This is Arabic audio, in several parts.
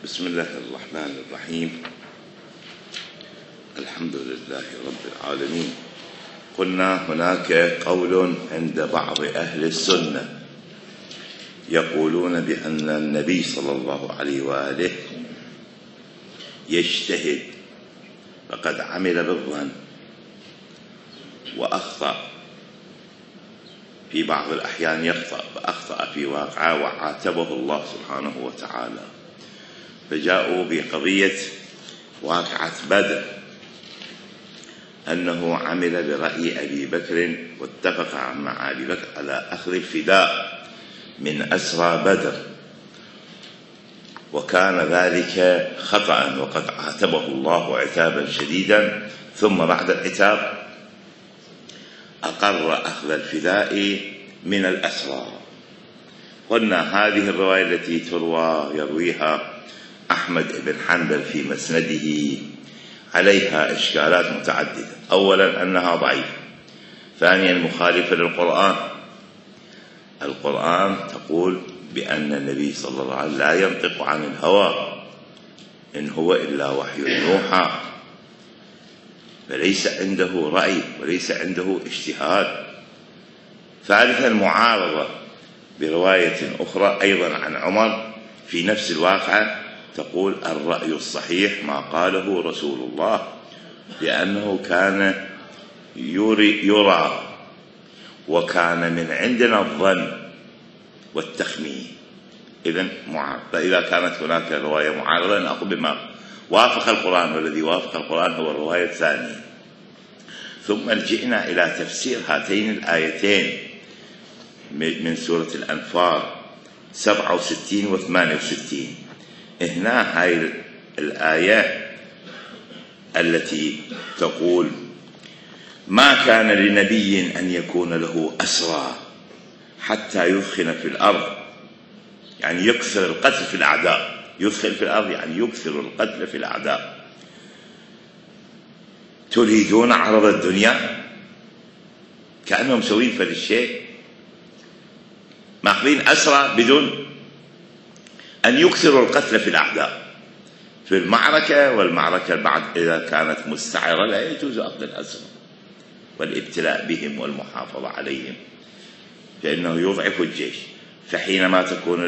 بسم الله الرحمن الرحيم. الحمد لله رب العالمين. قلنا هناك قول عند بعض أهل السنة يقولون بأن النبي صلى الله عليه وآله يجتهد، فقد عمل بالظن وأخطأ، في بعض الأحيان يخطأ، فأخطأ في واقعه وعاتبه الله سبحانه وتعالى، فجاءوا بقضية واقعة بدر أنه عمل برأي أبي بكر واتفق مع أبي بكر على أخذ الفداء من أسرى بدر، وكان ذلك خطأ وقد عاتبه الله عتابا شديدا، ثم بعد العتاب أقر أخذ الفداء من الأسرى. قلنا هذه الرواية التي يرويها أحمد بن حنبل في مسنده عليها إشكالات متعددة. أولا أنها ضعيفة، ثانيا مخالفة للقرآن. القرآن تقول بأن النبي صلى الله عليه وسلم لا ينطق عن الهوى، إن هو إلا وحي يوحى، فليس عنده رأي وليس عنده اجتهاد. ثالثا معارضة برواية أخرى أيضا عن عمر في نفس الواقعة تقول الرأي الصحيح ما قاله رسول الله، لأنه كان يرى وكان من عندنا الظن والتخمين. إذا كانت هناك رواية معارضة نأخذ بما وافق القرآن، والذي وافق القرآن هو الرواية الثانية. ثم جئنا إلى تفسير هاتين الآيتين من سورة الأنفال 67 و 68. هنا هاي الآية التي تقول ما كان لنبي أن يكون له أسرى حتى يثخن في الأرض، يعني يكثر القتل في الأعداء. يثخن في الأرض يعني يكثر القتل في الأعداء. تريدون عرض الدنيا، كأنهم مسوين في الشيء، ماخذين أسرى بدون أن يكثروا القتل في الأعداء في المعركة. والمعركة بعد إذا كانت مستعرة لا يجوز أخذ الأسرى والابتلاء بهم والمحافظة عليهم، لأنه يضعف الجيش. فحينما تكون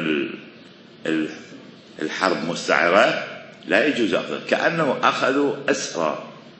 الحرب مستعرة لا يجوز أخذ، كأنه أخذوا أسرى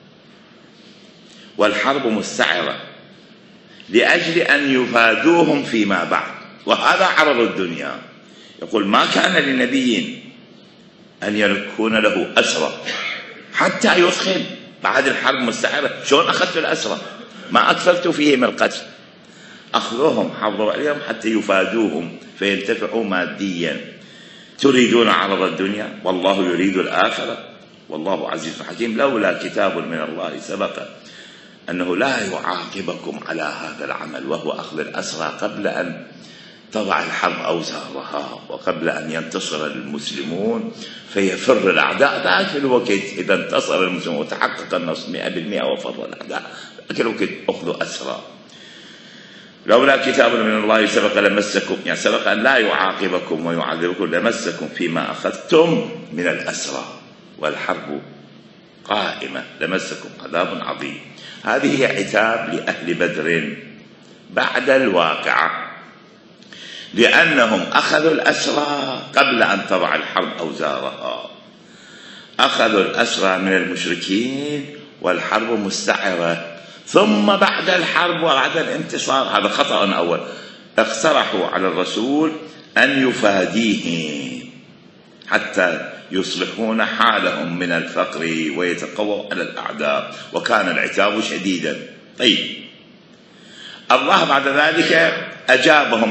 والحرب مستعرة لأجل أن يفادوهم فيما بعد، وهذا عرض الدنيا. يقول ما كان لنبي أن يكون له أسرى حتى يثخن، بعد الحرب مستعرة. شلون أخذت الأسرى؟ ما أكثرت فيهم القتل، أخذوهم حافظوا عليهم حتى يفادوهم فينتفعوا ماديا. تريدون عرض الدنيا والله يريد الآخرة والله عزيز حكيم. لولا كتاب من الله سبق أنه لا يعاقبكم على هذا العمل، وهو أخذ الأسرى قبل أن تضع الحرب أوزارها وقبل أن ينتصر المسلمون فيفر الأعداء. ذاك الوقت إذا انتصر المسلمون وتحقق النصر 100% وفر الأعداء، ذاك الوقت أخذوا أسرى. لولا كتاب من الله سبق لمسكم، يعني سبق أن لا يعاقبكم ويعذبكم، لمسكم فيما أخذتم من الأسرى والحرب قائمة، لمسكم عذاب عظيم. هذه هي عتاب لأهل بدر بعد الواقعة، لأنهم أخذوا الأسرى قبل أن تضع الحرب أوزارها. أخذوا الأسرى من المشركين والحرب مستعرة، ثم بعد الحرب وبعد الانتصار، هذا خطأ أول، اقترحوا على الرسول أن يفاديهم حتى يصلحون حالهم من الفقر ويتقووا على الأعداء، وكان العتاب شديدا. طيب، الله بعد ذلك أجابهم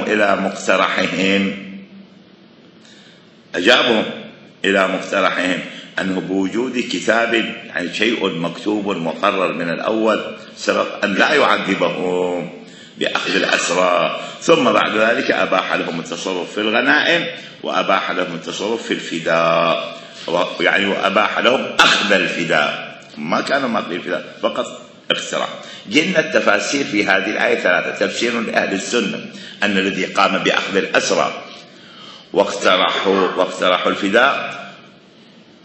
إلى مقترحهم أنه بوجود كتاب، يعني شيء مكتوب مقرر من الأول سبق أن لا يعذبهم بأخذ الأسرى، ثم بعد ذلك أباح لهم التصرف في الغنائم وأباح لهم التصرف في الفداء، يعني وأباح لهم أخذ الفداء، ما كانوا ماخذين الفداء، فقط اقتراح. جئنا التفاسير في هذه الآية ثلاثة. تفسير لأهل السنة أن الذي قام بأخذ الأسرى واقترحوا الفداء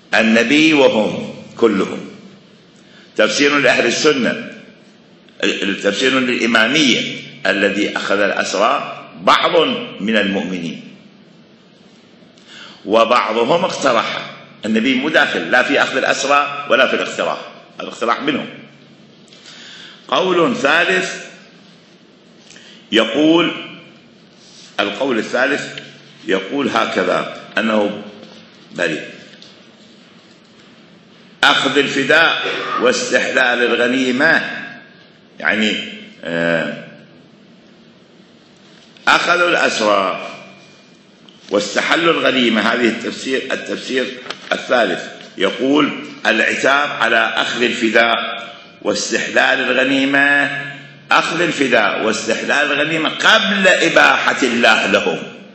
النبي وهم كلهم. تفسير لأهل السنة، تفسير للإمامية الذي أخذ الأسرى بعض من المؤمنين وبعضهم اقترح. النبي مداخل لا في أخذ الأسرى ولا في الاقتراح، الاقتراح منهم. قول ثالث يقول، القول الثالث يقول هكذا أنه بريء. أخذ الفداء واستحلال الغنيمة، يعني أخذوا الأسرى واستحلوا الغنيمة. هذه التفسير الثالث يقول العتاب على أخذ الفداء واستحلال الغنيمة، أخذ الفداء واستحلال الغنيمة قبل إباحة الله لهم.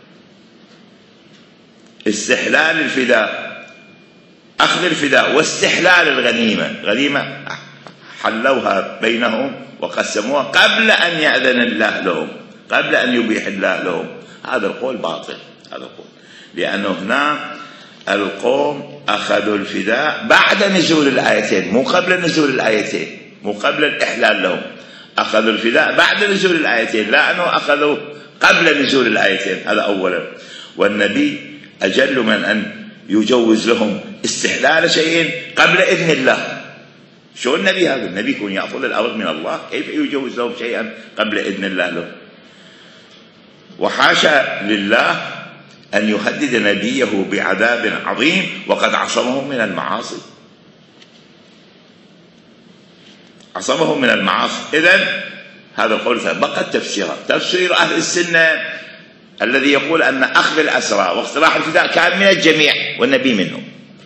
استحلال الفداء، أخذ الفداء واستحلال الغنيمة، غنيمة حلوها بينهم وقسموها قبل أن يأذن الله لهم، قبل أن يبيح الله لهم. هذا القول باطل، هذا القول، لأنه هنا القوم أخذوا الفداء بعد نزول الآيتين، مو قبل نزول الآيتين، مو قبل الإحلال لهم. أخذوا الفداء بعد نزول الآيتين، لا أنه أخذوا قبل نزول الآيتين. هذا أولا. والنبي أجل من أن يجوز لهم استحلال شيء قبل إذن الله. شو النبي هذا؟ النبي يكون يأخذ الأمر من الله، كيف يجوز لهم شيئا قبل إذن الله له؟ وحاشا لله أن يهدد نبيه بعذاب عظيم وقد عصمه من المعاصي، عصمه من المعاصي. إذن هذا القول بقى تفسير أهل السنة الذي يقول أن أخذ الأسرى واقتراح الفداء كان من الجميع والنبي منهم.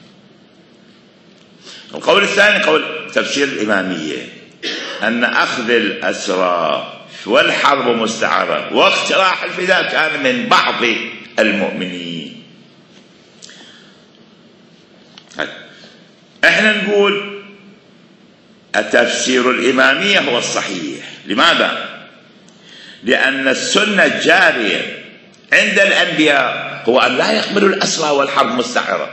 القول الثاني قول تفسير الإمامية، أن أخذ الأسرى والحرب مستعارة واقتراح الفداء كان من بعض المؤمنين. احنا نقول التفسير الإمامية هو الصحيح. لماذا؟ لأن السنة الجارية عند الأنبياء هو أن لا يقبلوا الأسرى والحرب مستعارة.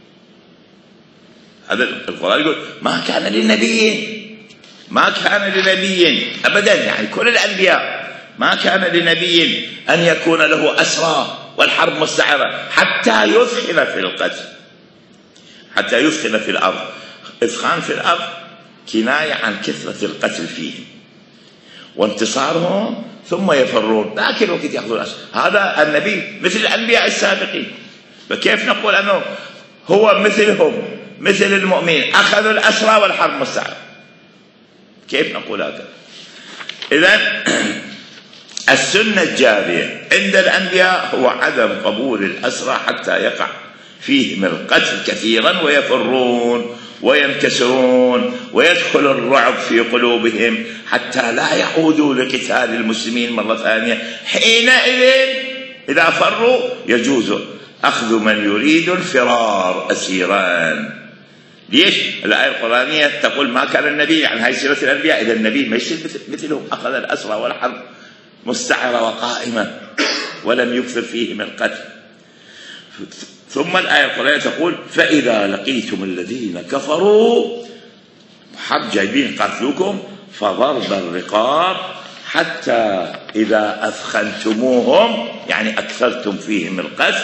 هذا القرآن يقول ما كان للنبي، ما كان لنبي أبدا، يعني كل الأنبياء ما كان لنبي أن يكون له أسرى والحرب مستعارة حتى يثخن في القتل، حتى يثخن في الأرض. إثخان في الأرض كناية عن كثرة القتل فيهم وانتصارهم ثم يفرون، ذاك الوقت يأخذون الأسرى. هذا النبي مثل الأنبياء السابقين، فكيف نقول أنه هو مثلهم مثل المؤمنين أخذوا الأسرى والحرب مستعارة؟ كيف نقول هذا؟ إذن السنة الجارية عند الأنبياء هو عدم قبول الأسرى حتى يقع فيهم القتل كثيرا ويفرون وينكسرون ويدخل الرعب في قلوبهم حتى لا يعودوا لقتال المسلمين مرة ثانية. حينئذ إذا فروا يجوز أخذ من يريد الفرار أسيران. ليش؟ الآية القرآنية تقول ما كان النبي، يعني هاي سيرة الأنبياء، إذا النبي ما يصير مثلهم أخذ الأسرى والحرب مستعرة وقائمة ولم يكثر فيهم القتل. ثم الآية القرآنية تقول فإذا لقيتم الذين كفروا حرب جايبين قتلوكم فضرب الرقاب حتى إذا أثخنتموهم، يعني أكثرتم فيهم القتل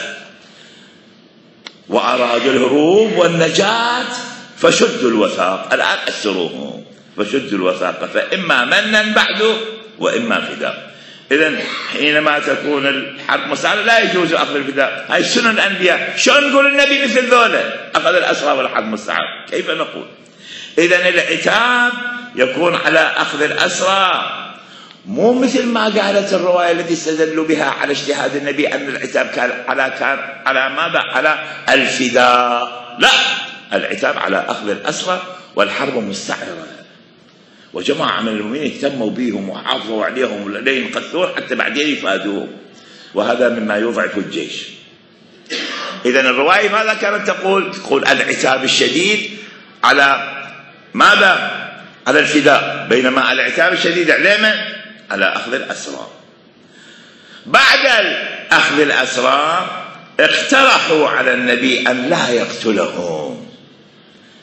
وأرادوا الهروب والنجاة فشدوا الوثاق. الآن أسروهم فشدوا الوثاق فإما منا بعد وإما فداء. إذن حينما تكون الحرب مستعارة لا يجوز أخذ الفداء. هاي سنن الأنبياء. شو نقول النبي مثل ذولا أخذ الأسرى والحرب مستعارة؟ كيف نقول؟ إذن العتاب يكون على أخذ الأسرى، مو مثل ما قالت الرواية التي استدلوا بها على اجتهاد النبي أن العتاب كان على ماذا؟ على الفداء. لا، العتاب على أخذ الأسرى والحرب مستعارة. وجماعة من المؤمنين اهتموا بهم وحافظوا عليهم ولين قتلوهم حتى بعدين يفادوهم، وهذا مما يضعف الجيش. إذن الرواية ماذا كانت تقول؟ تقول العتاب الشديد على ماذا؟ على الفداء، بينما العتاب الشديد على أخذ الأسرى. بعد أخذ الأسرى اقترحوا على النبي أن لا يقتلهم،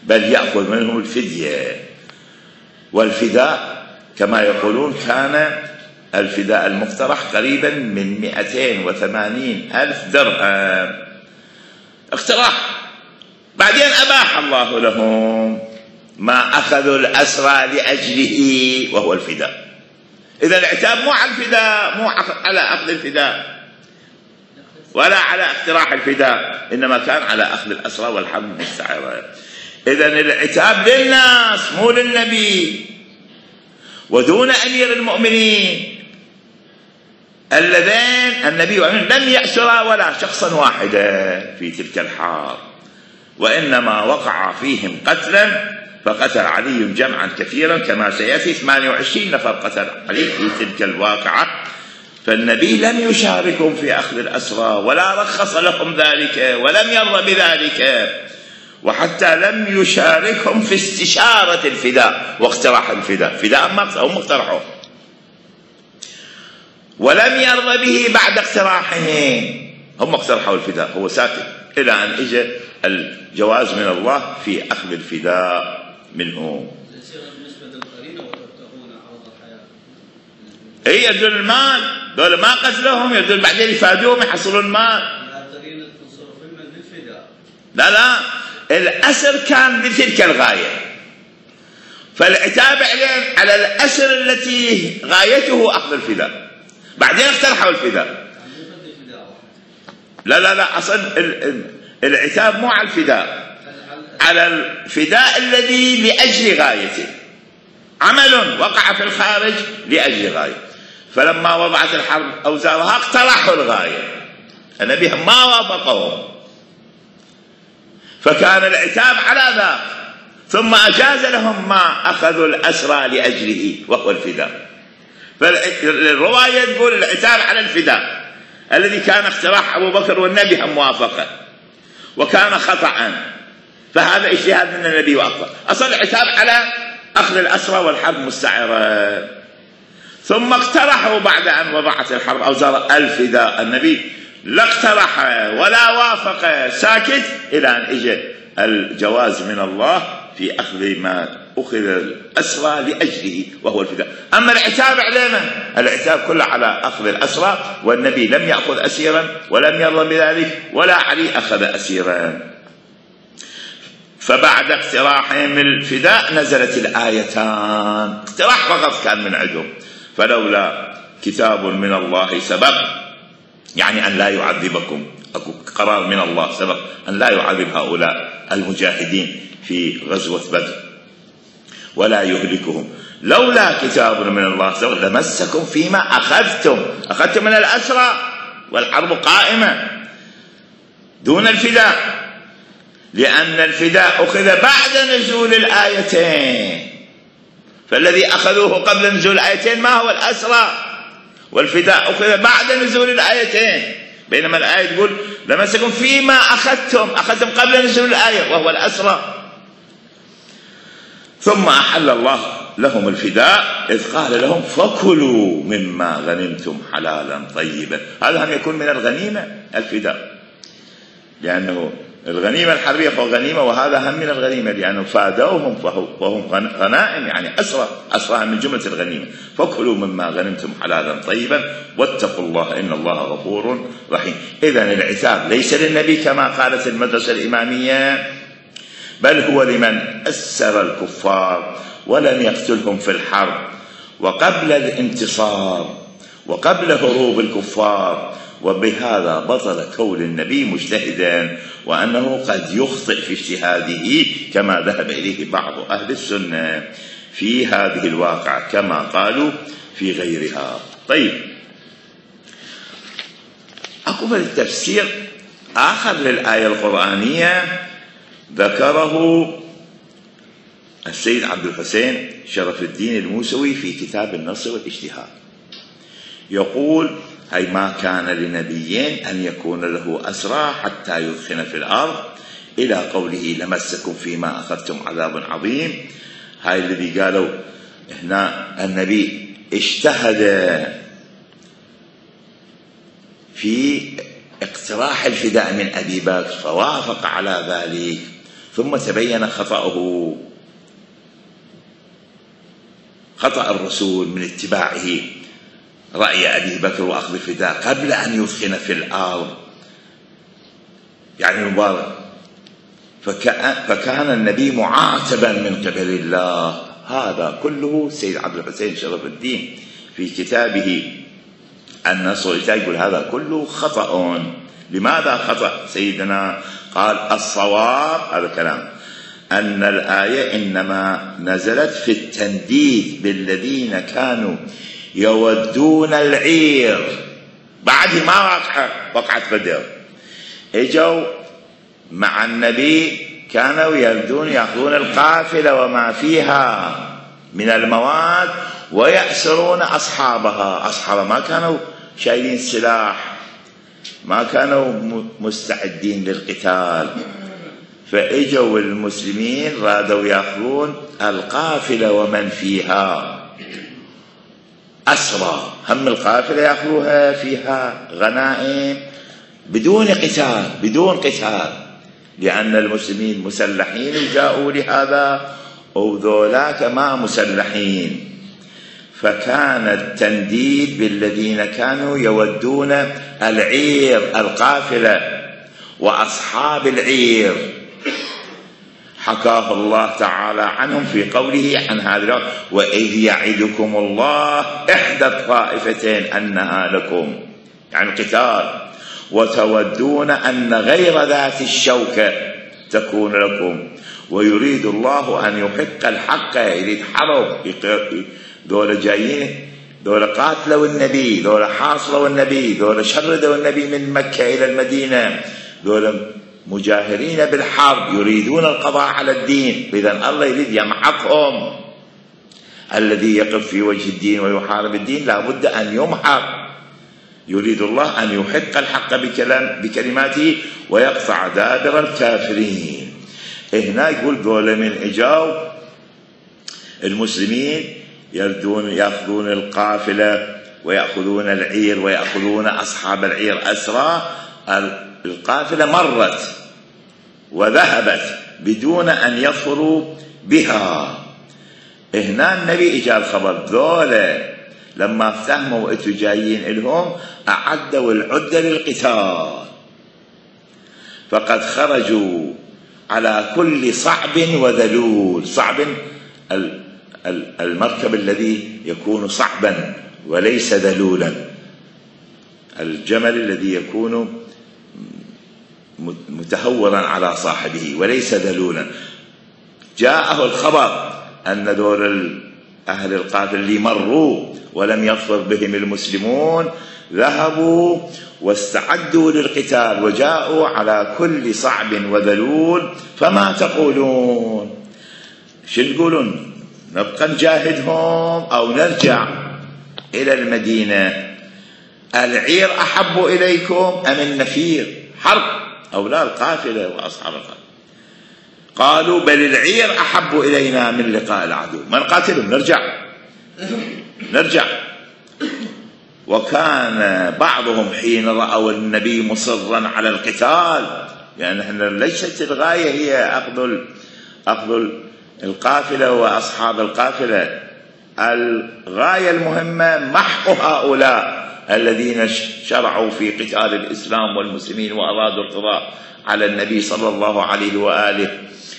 بل يأخذ منهم الفدية. والفداء كما يقولون كان الفداء المقترح قريبا من 280,000 درهم اقتراح. بعدين أباح الله لهم ما أخذوا الأسرى لأجله وهو الفداء. إذا العتاب مو على الفداء، مو على أخذ الفداء ولا على اقتراح الفداء، إنما كان على أخذ الأسرى والحرب المستعرة. إذا العتاب للناس مو للنبي، ودون أمير المؤمنين اللذين النبي لم يأسرا ولا شخصا واحدا في تلك الحرب، وإنما وقع فيهم قتلا، فقتل علي جمعا كثيرا كما سيأتي 28 نفر قتل علي في تلك الواقعة. فالنبي لم يشاركهم في أخذ الأسرى ولا رخص لهم ذلك ولم يرضى بذلك، وحتى لم يشاركهم في استشارة الفداء واقتراح الفداء. فداء هم اقترحوا، ولم يرضى به بعد اقتراحهم. هم اقترحوا الفداء، هو ساكت إلى أن اجى الجواز من الله في أخذ الفداء منهم. اي يردون المال، دول ما قتلهم، يردون بعدين يفادوهم يحصلون المال. لا الأسر كان لتلك الغاية، فالعتاب عليهم على الأسر التي غايته أخذ الفداء. بعدين اقترحوا الفداء. لا أصلا العتاب مو على الفداء، على الفداء الذي لأجل غايته، عمل وقع في الخارج لأجل غاية. فلما وضعت الحرب أوزارها اقترحوا الغاية، النبي ما وافقهم، فكان العتاب على ذاك. ثم أجاز لهم ما أخذوا الأسرى لأجله وهو الفداء. فالرواية تقول العتاب على الفداء الذي كان اقتراح أبو بكر والنبي هم موافقة، وكان خطأ، فهذا اجتهاد من النبي وأخطأ. أصل العتاب على أخذ الأسرى والحرب مستعرة. ثم اقترحوا بعد أن وضعت الحرب أوزار الفداء، النبي لا اقترح ولا وافق، ساكت إلى أن اجى الجواز من الله في أخذ ما أخذ الأسرى لأجله وهو الفداء. أما العتاب علينا، العتاب كله على أخذ الأسرى، والنبي لم يأخذ أسيرا ولم يرضى بذلك، ولا علي أخذ أسيرا. فبعد اقتراحهم الفداء نزلت الآيتان. اقتراح فقط كان من عندهم، فلولا كتاب من الله سبق، يعني أن لا يعذبكم، أكو قرار من الله سبق أن لا يعذب هؤلاء المجاهدين في غزوة بدر ولا يهلكهم. لولا كتاب من الله سبق لمسكم فيما أخذتم من الأسرى، والحرب قائمة دون الفداء، لأن الفداء أخذ بعد نزول الآيتين. فالذي أخذوه قبل نزول الآيتين ما هو الأسرى، والفداء أخذ بعد نزول الآيتين، بينما الآية تقول لمسكم فيما أخذتم قبل نزول الآية وهو الأسرى. ثم أحل الله لهم الفداء إذ قال لهم فكلوا مما غنمتم حلالا طيبا. هذا هم يكون من الغنيمة الفداء، لأنه الغنيمة الحربية فهو غنيمة، وهذا هم من الغنيمة لأنه فادوهم وهم غنائم، يعني أسرى من جملة الغنيمة. فكلوا مما غنمتم حلالا طيبا واتقوا الله إن الله غفور رحيم. إذن العتاب ليس للنبي كما قالت المدرسة الإمامية، بل هو لمن أسر الكفار ولم يقتلهم في الحرب وقبل الانتصار وقبل هروب الكفار. وبهذا بطل كون النبي مجتهدا، وأنه قد يخطئ في اجتهاده كما ذهب إليه بعض أهل السنة في هذه الواقعة كما قالوا في غيرها. طيب، أكو في التفسير آخر للآية القرآنية ذكره السيد عبد الحسين شرف الدين الموسوي في كتاب النص والاجتهاد، يقول: هي ما كان لنبي أن يكون له أسرى حتى يدخن في الأرض، إلى قوله لمسكم فيما أخذتم عذاب عظيم. هاي الذي قالوا هنا النبي اجتهد في اقتراح الفداء من أبي بكر فوافق على ذلك، ثم تبين خطأه، خطأ الرسول من اتباعه رأي أبي بكر وأخذ الفداء قبل أن يثخن في الأرض، يعني المبارك. فكان النبي معاتبا من قبل الله. هذا كله سيد عبد الحسين شرف الدين في كتابه النصر يقول هذا كله خطأ. لماذا خطأ سيدنا؟ قال الصواب هذا كلام أن الآية إنما نزلت في التنديد بالذين كانوا يودون العير بعد ما وقعت بدر. اجوا مع النبي كانوا يردون يأخذون القافلة وما فيها من المواد ويأسرون أصحابها. أصحابها ما كانوا شايلين سلاح، ما كانوا مستعدين للقتال، فإجوا المسلمين رادوا يأخذون القافلة ومن فيها أسرى. هم القافلة يأخذوها فيها غنائم بدون قتال، بدون قتال، لأن المسلمين مسلحين وجاءوا لهذا وذولاك ما مسلحين. فكان التنديد بالذين كانوا يودون العير القافلة وأصحاب العير، حكاه الله تعالى عنهم في قوله عن هذا وإذ يعدكم الله إحدى الطائفتين أنها لكم، يعني القتال، وتودون أن غير ذات الشوكة تكون لكم ويريد الله أن يحق الحق. يريد حرب، دول جايين، دول قاتلوا النبي، دول حاصروا النبي، دول شردوا النبي من مكة إلى المدينة، دول مجاهرين بالحرب يريدون القضاء على الدين. إذن الله يريد يمحقهم. الذي يقف في وجه الدين ويحارب الدين لا بد أن يمحق. يريد الله أن يحق الحق بكلماته ويقطع دابر الكافرين. هنا يقول دول من إجاو المسلمين يأخذون القافلة ويأخذون العير ويأخذون أصحاب العير أسرى. القافلة مرت وذهبت بدون أن يظفروا بها. هنا النبي إجا الخبر ذولا لما افتهموا وإتوا جايين إلهم أعدوا العدة للقتال، فقد خرجوا على كل صعب وذلول. صعب المركب الذي يكون صعبا وليس ذلولا، الجمل الذي يكون متهورا على صاحبه وليس ذلولا. جاءه الخبر أن دول أهل القافلة اللي مروا ولم يظفر بهم المسلمون ذهبوا واستعدوا للقتال وجاءوا على كل صعب وذلول. فما تقولون؟ شو تقولون؟ نبقى نجاهدهم أو نرجع إلى المدينة؟ العير أحب إليكم أم النفير؟ حرب أو لا القافلة وأصحاب القافلة؟ قالوا بل العير أحب إلينا من لقاء العدو. ما نقاتلهم، نرجع. وكان بعضهم حين رأوا النبي مصرا على القتال، لأن ليست الغاية هي أخذ القافلة وأصحاب القافلة، الغاية المهمة محق هؤلاء الذين شرعوا في قتال الإسلام والمسلمين وأرادوا القضاء على النبي صلى الله عليه وآله،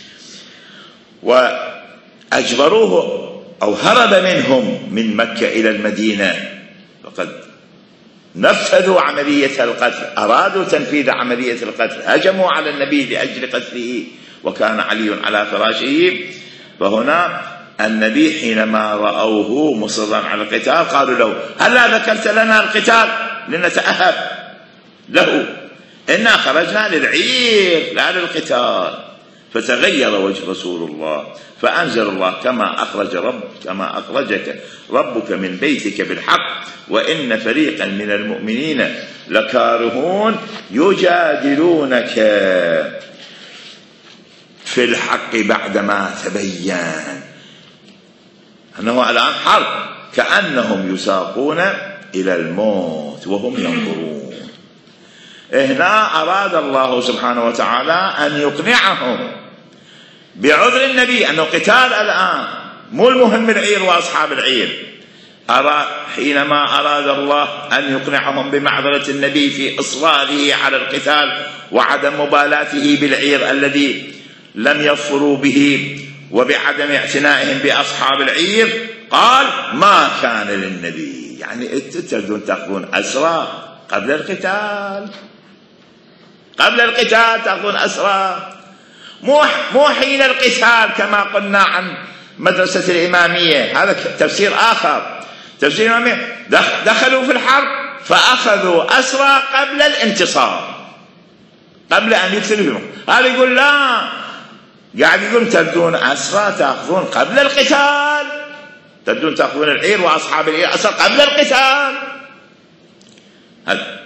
وأجبروه أو هرب منهم من مكة إلى المدينة. فقد نفذوا عملية القتل، أرادوا تنفيذ عملية القتل، هجموا على النبي لأجل قتله وكان علي على فراشه. فهنا النبي حينما رأوه مصرا على القتال قالوا له هلا ذكرت لنا القتال لنتأهب له؟ إنا خرجنا للعير لا للقتال. فتغير وجه رسول الله فأنزل الله كما أخرجك ربك من بيتك بالحق وإن فريقا من المؤمنين لكارهون يجادلونك في الحق بعدما تبين أنه الآن حرب، كأنهم يساقون إلى الموت وهم ينظرون. هنا أراد الله سبحانه وتعالى أن يقنعهم بعذر النبي أنه قتال الآن، مو المهم العير وأصحاب العير. حينما أراد الله أن يقنعهم بمعذرة النبي في إصراره على القتال وعدم مبالاته بالعير الذي لم يظفروا به وبعدم اعتنائهم بأصحاب العير، قال ما كان للنبي، يعني تريدون تأخذون أسرى قبل القتال، قبل القتال تأخذون أسرى، مو حين القتال كما قلنا عن مدرسة الإمامية. هذا تفسير آخر. تفسير الإمامية دخلوا في الحرب فأخذوا أسرى قبل الانتصار، قبل أن يكسروا فيهم. هذا يقول لا، قاعد يقول تردون أسرى تأخذون قبل القتال، تردون تأخذون العير وأصحاب العير أسرى قبل القتال. هذا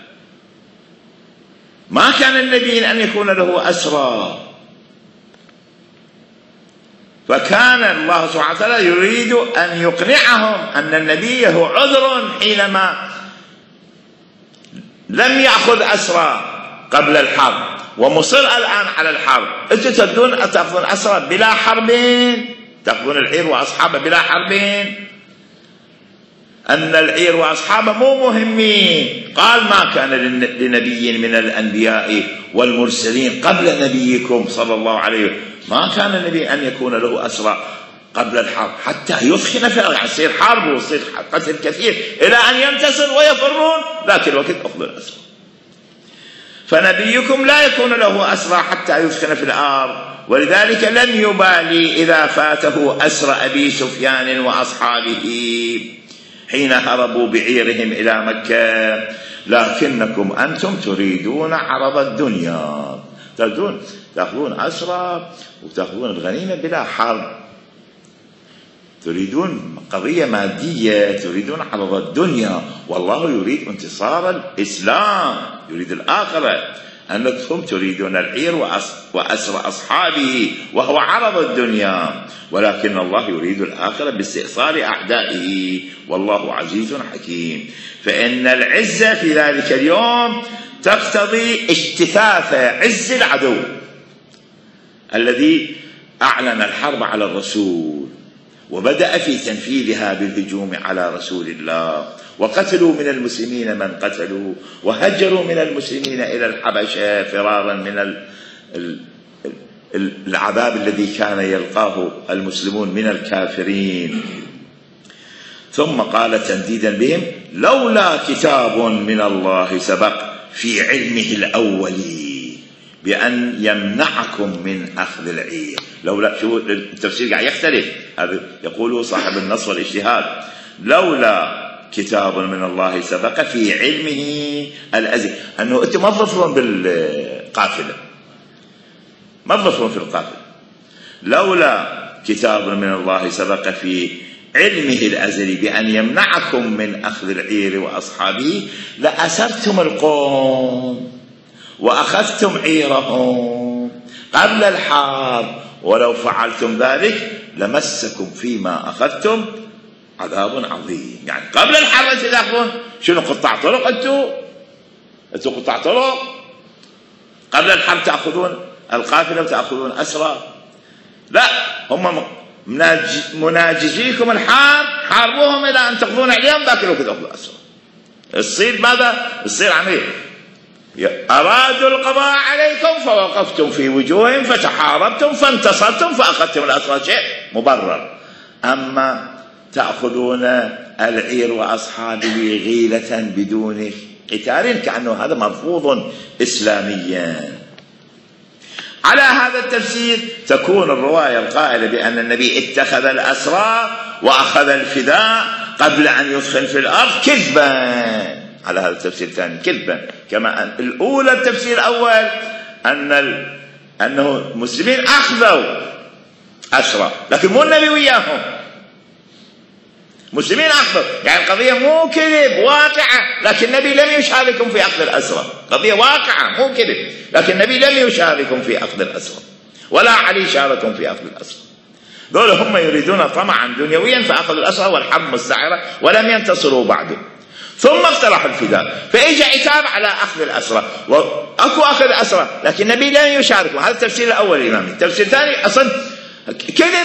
ما كان النبي أن يكون له أسرى، فكان الله سبحانه وتعالى يريد أن يقنعهم أن النبي له عذر حينما لم يأخذ أسرى قبل الحرب ومصر الآن على الحرب. أنتم تردون تأخذون أسرى بلا حربين، تأخذون العير وأصحابه بلا حربين، أن العير وأصحابه مو مهمين. قال ما كان لنبي من الأنبياء والمرسلين قبل نبيكم صلى الله عليه وسلم، ما كان النبي أن يكون له أسرى قبل الحرب حتى يثخن في الأرض، يصير حرب ويصير قتل كثير إلى أن ينتصر ويفرون، ذاك الوقت أخذوا الأسرى. فنبيكم لا يكون له أسرى حتى يثخن في الأرض، ولذلك لم يبالي إذا فاته أسرى أبي سفيان وأصحابه حين هربوا بعيرهم إلى مكة، لكنكم أنتم تريدون عرض الدنيا، تأخذون أسرى وتأخذون الغنيمة بلا حرب، تريدون قضية مادية، تريدون عرض الدنيا، والله يريد انتصار الإسلام، يريد الآخرة. أنكم تريدون العير وأسرى أصحابه وهو عرض الدنيا، ولكن الله يريد الآخرة باستئصال أعدائه، والله عزيز حكيم. فإن العزة في ذلك اليوم تقتضي اجتثاث عز العدو الذي أعلن الحرب على الرسول وبدأ في تنفيذها بالهجوم على رسول الله، وقتلوا من المسلمين من قتلوا، وهجروا من المسلمين إلى الحبشة فرارا من العذاب الذي كان يلقاه المسلمون من الكافرين. ثم قال تنديدا بهم لولا كتاب من الله سبق في علمه الأولي بأن يمنعكم من أخذ العير. لولا، شو التفسير قاعد يختلف، هذا يقوله صاحب النص والاجتهاد، لولا كتاب من الله سبق في علمه الأزلي، أنه أنتم ما تظفرون بالقافلة، ما تظفرون في القافلة، لولا كتاب من الله سبق في علمه الأزلي بأن يمنعكم من أخذ العير وأصحابه لأسرتم القوم وأخذتم عيرهم قبل الحرب، ولو فعلتم ذلك لمسكم فيما أخذتم عذاب عظيم. يعني قبل الحرب تدخلون شنو؟ قطاع طرق، أنتوا قطاع طرق، قبل الحرب تأخذون القافلة وتأخذون أسرى. لا، هم مناجزيكم الحرب، حاربوهم إلى أن تقضون عليهم، ذاك الوقت تأخذوا أسرى. الصيد ماذا؟ الصيد عملية أرادوا القضاء عليكم فوقفتم في وجوههم فتحاربتم فانتصرتم فأخذتم الأسرى، شيء مبرر. أما تأخذون العير وأصحابه غيلة بدون قتال كأنه هذا مرفوض إسلاميا. على هذا التفسير تكون الرواية القائلة بأن النبي اتخذ الأسرى وأخذ الفداء قبل أن يدخل في الأرض كذبا، على هذا التفسير الثاني كذبا، كما أن الأولى التفسير الأول أنه المسلمين أخذوا أسرى لكن مو النبي وياهم، مسلمين أخذوا، يعني القضية مو كذب واقعة، لكن النبي لم يشاركهم في أخذ الأسرى، قضية واقعة مو كذب، لكن النبي لم يشاركهم في أخذ الأسرى ولا علي شاركهم في أخذ الأسرى. دول هم يريدون طمعا دنيويا فأخذوا الأسرى والحرب مستعرة ولم ينتصروا بعده، ثم اقترحوا الفداء، فإجا عتاب على أخذ الأسرى، وأكو أخذ أسرى لكن النبي لم يشاركهم. هذا التفسير الأول الإمامي. التفسير الثاني أصلا كذب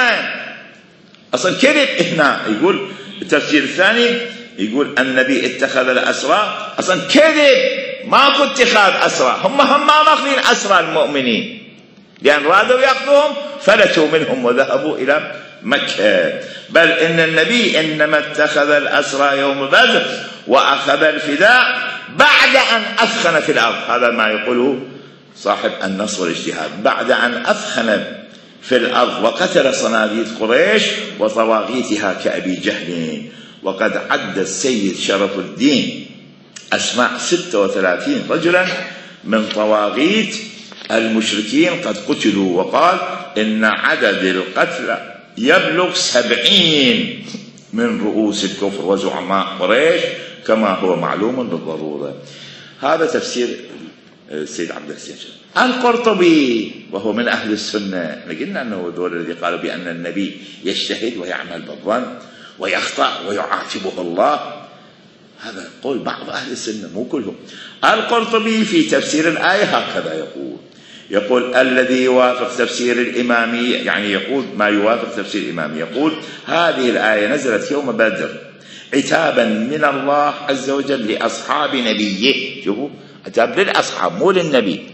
أصلا كذب. هنا يقول التفسير الثاني يقول النبي اتخذ الأسرى، أصلا كذب، ماكو اتخاذ أسرى، هم ما ماخذين أسرى المؤمنين، لأن رادوا يأخذوهم فلتوا منهم وذهبوا إلى مكة. بل إن النبي إنما اتخذ الأسرى يوم بدر وأخذ الفداء بعد أن أثخن في الأرض. هذا ما يقوله صاحب النصر والاجتهاد، بعد أن أثخن في الأرض وقتل صناديد قريش وطواغيتها كأبي جهل. وقد عد السيد شرف الدين أسماء 36 رجلا من طواغيت المشركين قد قتلوا، وقال إن عدد القتلى يبلغ 70 من رؤوس الكفر وزعماء قريش كما هو معلوم بالضرورة. هذا تفسير السيد عبد الحسين. القرطبي وهو من أهل السنة، قلنا أنه ذول الذي قالوا بأن النبي يجتهد ويعمل بالظن ويخطأ ويعاتبه الله، هذا قول بعض أهل السنة مو كلهم. القرطبي في تفسير الآية هكذا يقول الذي يوافق تفسير الإمامي، يعني يقول ما يوافق تفسير الإمامي، يقول هذه الآية نزلت يوم بدر عتابا من الله عز وجل لأصحاب نبيه. شوفوا، عتاب للأصحاب مو للنبي،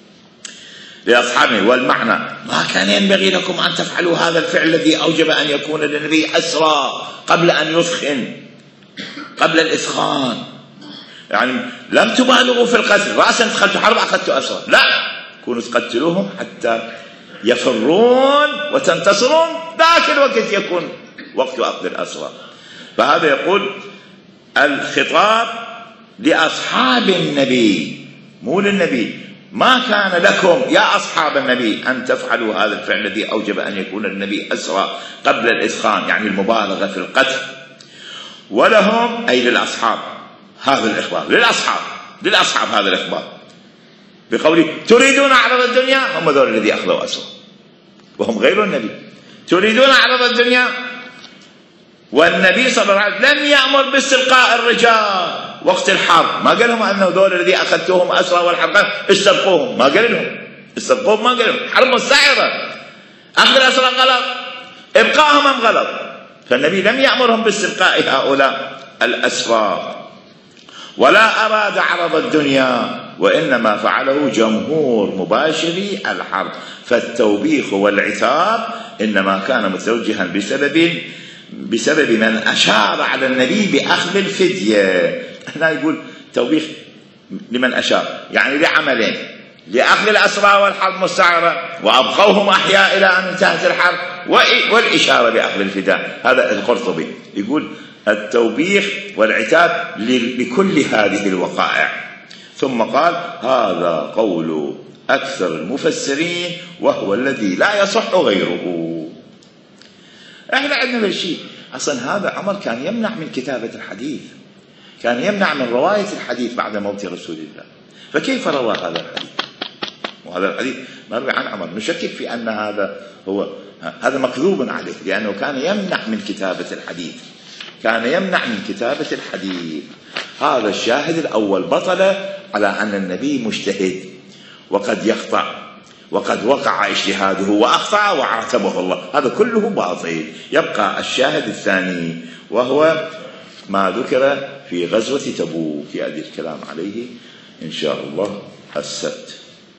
لأصحابه. والمعنى ما كان ينبغي لكم أن تفعلوا هذا الفعل الذي أوجب أن يكون للنبي أسرى قبل أن يثخن، قبل الإثخان، يعني لم تبالغوا في القتل، رأسا دخلتوا حرب أخذتوا أسرى، لا، كونوا تقتلوهم حتى يفرون وتنتصرون، ذاك الوقت يكون وقت أخذ الأسرى. فهذا يقول الخطاب لأصحاب النبي مو للنبي. ما كان لكم يا أصحاب النبي أن تفعلوا هذا الفعل الذي أوجب أن يكون النبي أسرى قبل الإثخان، يعني المبالغة في القتل. ولهم أي للأصحاب هذا الإخبار، للأصحاب هذا الإخبار بقوله تريدون عرض الدنيا، هم ذول الذي أخذوا أسرى وهم غير النبي. تريدون عرض الدنيا، والنبي صلى الله عليه وسلم لم يأمر باستبقاء الرجال وقت الحرب، ما قال لهم أنه ذول الذي أخذتوهم أسرى والحرب استبقوهم، ما قال لهم استبقوهم، ما قال لهم حرب مستعرة، أخذ الأسرى غلط، إبقاهم هم غلط. فالنبي لم يأمرهم باستبقاء هؤلاء الأسرى ولا أراد عرض الدنيا، وإنما فعله جمهور مباشري الحرب. فالتوبيخ والعتاب إنما كان متوجها بسبب من أشار على النبي بأخذ الفدية. هنا يقول توبيخ لمن أشار، يعني لعملين: لأخذ الأسرى والحرب مستعرة وأبقوهم أحياء إلى أن انتهت الحرب، والإشارة بأخذ الفداء. هذا القرطبي يقول التوبيخ والعتاب لكل هذه الوقائع. ثم قال هذا قول أكثر المفسرين وهو الذي لا يصح غيره. احنا عندنا شيء اصلا، هذا عمر كان يمنع من كتابة الحديث، كان يمنع من رواية الحديث بعد موت رسول الله، فكيف روى هذا الحديث؟ وهذا الحديث مروي عن عمر، نشكك في أن هذا مكذوب عليه، لأنه كان يمنع من كتابة الحديث، كان يمنع من كتابة الحديث. هذا الشاهد الأول بطل على أن النبي مجتهد وقد يخطأ وقد وقع اجتهاده وأخطأ وعاتبه الله، هذا كله باطل. يبقى الشاهد الثاني وهو ما ذكر في غزوة تبوك، يأتي الكلام عليه إن شاء الله السبت.